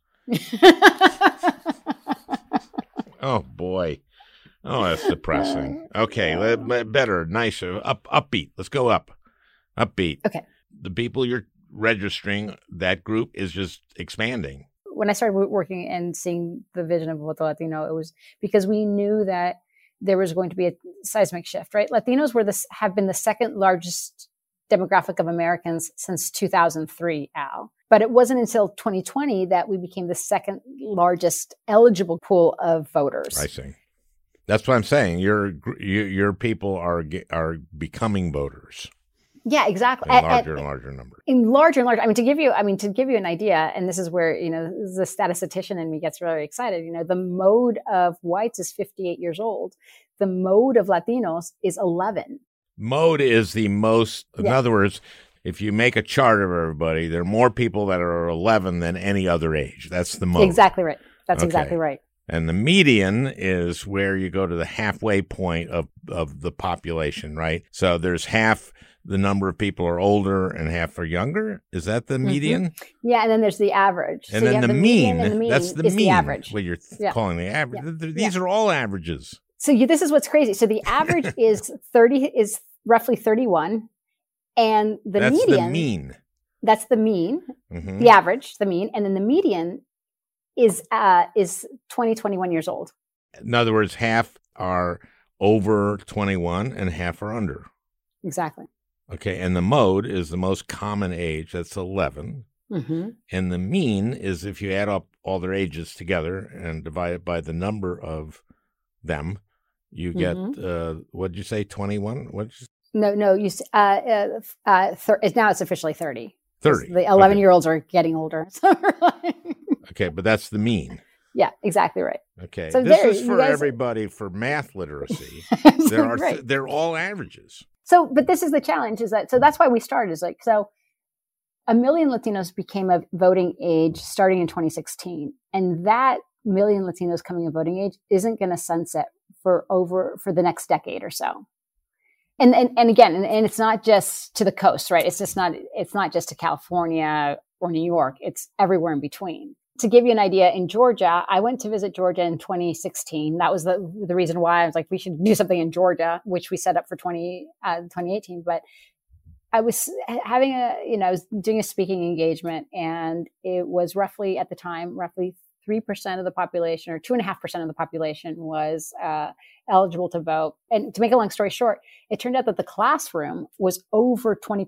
Oh, boy. Oh, that's depressing. Okay, better, nicer, upbeat. Let's go up. Upbeat. Okay. The people you're registering, that group is just expanding. When I started working and seeing the vision of Voto Latino, it was because we knew that there was going to be a seismic shift, right? Latinos have been the second largest demographic of Americans since 2003, Al. But it wasn't until 2020 that we became the second largest eligible pool of voters. I see. That's what I'm saying. Your people are becoming voters. Yeah, exactly. In larger and larger numbers. In larger and larger. To give you an idea, and this is where, the statistician in me gets really excited. The mode of whites is 58 years old. The mode of Latinos is 11. Mode is the most, in other words, if you make a chart of everybody, there are more people that are 11 than any other age. That's the mode. Exactly right. That's exactly right. And the median is where you go to the halfway point of the population, right? So there's half the number of people are older and half are younger. Is that the median? Mm-hmm. Yeah, and then there's the average. And so then the mean, that's the mean. The average. What you're calling the average. Yeah. These are all averages. So this is what's crazy. So the average is roughly 31, and that's median. That's the mean. That's the mean. Mm-hmm. The average, the mean, and then the median is 21 years old. In other words, half are over 21 and half are under. Exactly. Okay, and the mode is the most common age. That's 11. Mm-hmm. And the mean is if you add up all their ages together and divide it by the number of them, you get, what did you say, 21? No, now it's officially 30. 30. The 11-year-olds are getting older. Okay, but that's the mean. Yeah, exactly right. Okay, so this is for everybody for math literacy. They're all averages. So, but this is the challenge, so that's why we started. So 1 million Latinos became of voting age starting in 2016. And that million Latinos coming of voting age isn't going to sunset for the next decade or so. And again, it's not just to the coast, right? It's not just to California or New York. It's everywhere in between. To give you an idea, in Georgia, I went to visit Georgia in 2016. That was the reason why I was like, we should do something in Georgia, which we set up for 2018. But I was I was doing a speaking engagement, and it was roughly 3% of the population, or 2.5% of the population was eligible to vote. And to make a long story short, it turned out that the classroom was over 20%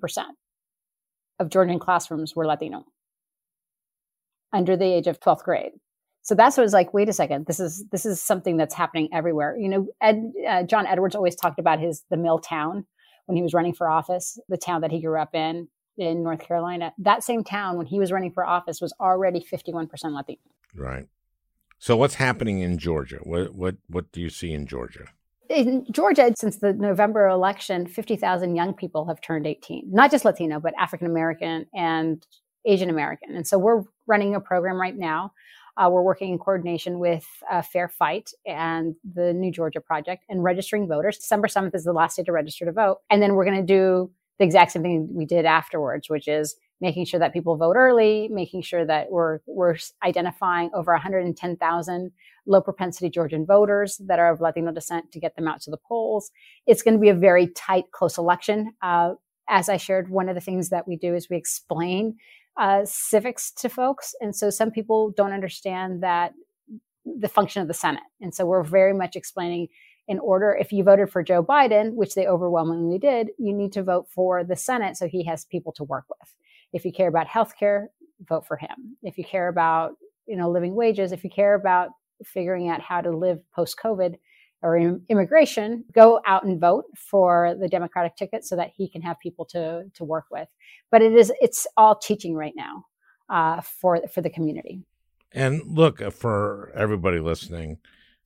of Georgian classrooms were Latino under the age of 12th grade. So that's what was like, wait a second, this is something that's happening everywhere. John Edwards always talked about the mill town when he was running for office, the town that he grew up in North Carolina. That same town, when he was running for office, was already 51% Latino. Right. So what's happening in Georgia? What do you see in Georgia? In Georgia, since the November election, 50,000 young people have turned 18, not just Latino, but African American and Asian American. And so we're running a program right now. We're working in coordination with Fair Fight and the New Georgia Project and registering voters. December 7th is the last day to register to vote. And then we're going to do the exact same thing we did afterwards, which is making sure that people vote early, making sure that we're identifying over 110,000 low propensity Georgian voters that are of Latino descent to get them out to the polls. It's going to be a very tight, close election. As I shared, one of the things that we do is we explain civics to folks. And so some people don't understand that the function of the Senate. And so we're very much explaining, in order, if you voted for Joe Biden, which they overwhelmingly did, you need to vote for the Senate so he has people to work with. If you care about healthcare, vote for him. If you care about, living wages, if you care about figuring out how to live post-COVID or immigration, go out and vote for the Democratic ticket so that he can have people to work with. But it's all teaching right now for the community. And look, for everybody listening,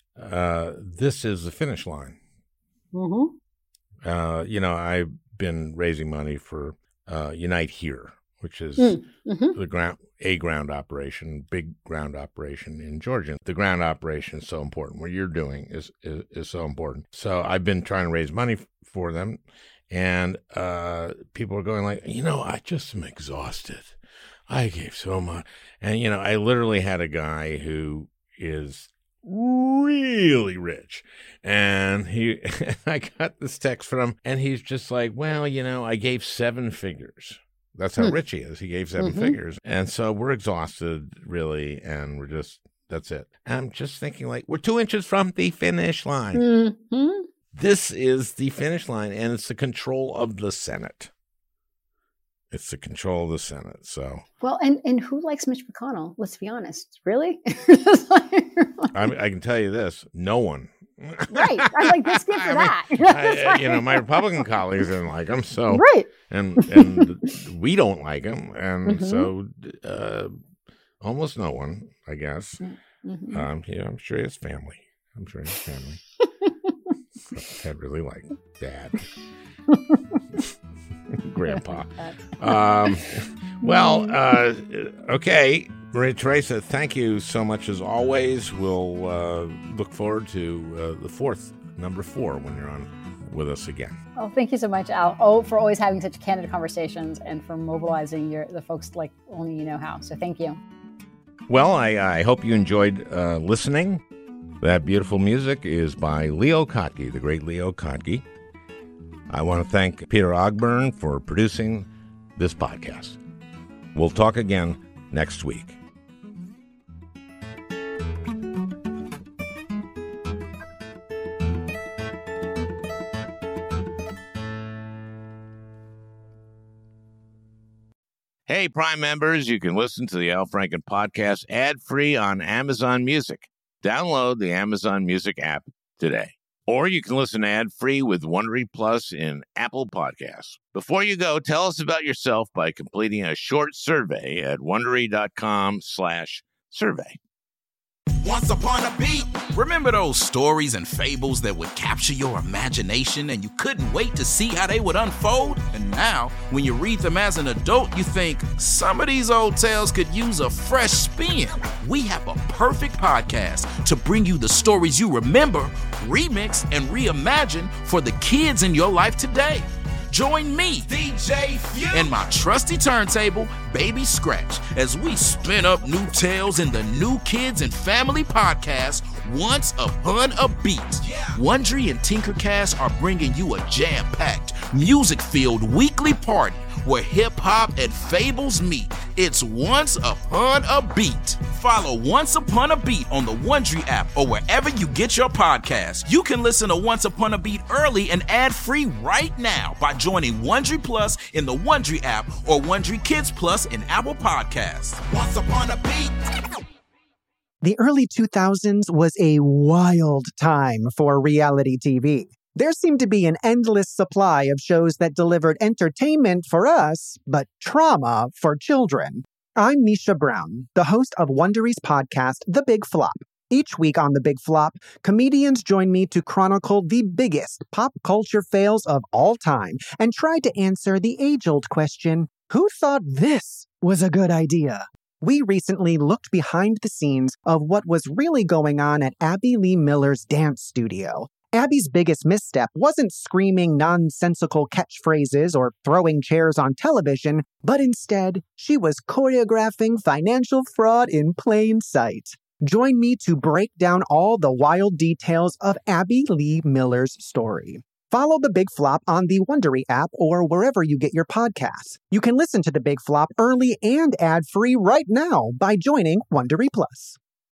this is the finish line. Mm-hmm. I've been raising money for Unite Here, which is a ground operation, big ground operation in Georgia. The ground operation is so important. What you're doing is so important. So I've been trying to raise money for them, and people are going like, I just am exhausted. I gave so much. And, I literally had a guy who is really rich, and I got this text from him, and he's just like, well, I gave 7 figures. That's how rich he is. He gave 7 figures. And so we're exhausted, really, and that's it. And I'm just thinking, like, we're 2 inches from the finish line. Mm-hmm. This is the finish line, and it's the control of the Senate. It's the control of the Senate. So, well, and who likes Mitch McConnell? Let's be honest. Really? I can tell you this: no one. Right. I'm like, this good for that. My Republican colleagues didn't like him, so right. And we don't like him, and so almost no one, I guess. Mm-hmm. I'm sure he has family. I really like Dad. Grandpa. Okay. Maria Teresa, thank you so much as always. We'll look forward to number 4, when you're on with us again. Oh, thank you so much, Al, for always having such candid conversations and for mobilizing the folks like only you know how. So thank you. Well, I hope you enjoyed listening. That beautiful music is by Leo Kottke, the great Leo Kottke. I want to thank Peter Ogburn for producing this podcast. We'll talk again next week. Hey, Prime members, you can listen to the Al Franken podcast ad-free on Amazon Music. Download the Amazon Music app today. Or you can listen ad-free with Wondery Plus in Apple Podcasts. Before you go, tell us about yourself by completing a short survey at Wondery.com/survey. Once upon a beat. Remember those stories and fables that would capture your imagination and you couldn't wait to see how they would unfold? And now, when you read them as an adult, you think, some of these old tales could use a fresh spin. We have a perfect podcast to bring you the stories you remember, remix, and reimagine for the kids in your life today. Join me, DJ Few, and my trusty turntable, Baby Scratch, as we spin up new tales in the New Kids and Family podcast, Once Upon a Beat. Wondery and Tinkercast are bringing you a jam-packed, music-filled weekly party where hip-hop and fables meet. It's Once Upon a Beat. Follow Once Upon a Beat on the Wondery app or wherever you get your podcasts. You can listen to Once Upon a Beat early and ad-free right now by joining Wondery Plus in the Wondery app or Wondery Kids Plus in Apple Podcasts. Once Upon a Beat. The early 2000s was a wild time for reality TV. There seemed to be an endless supply of shows that delivered entertainment for us, but trauma for children. I'm Misha Brown, the host of Wondery's podcast, The Big Flop. Each week on The Big Flop, comedians join me to chronicle the biggest pop culture fails of all time and try to answer the age-old question, who thought this was a good idea? We recently looked behind the scenes of what was really going on at Abby Lee Miller's dance studio. Abby's biggest misstep wasn't screaming nonsensical catchphrases or throwing chairs on television, but instead, she was choreographing financial fraud in plain sight. Join me to break down all the wild details of Abby Lee Miller's story. Follow The Big Flop on the Wondery app or wherever you get your podcasts. You can listen to The Big Flop early and ad-free right now by joining Wondery Plus.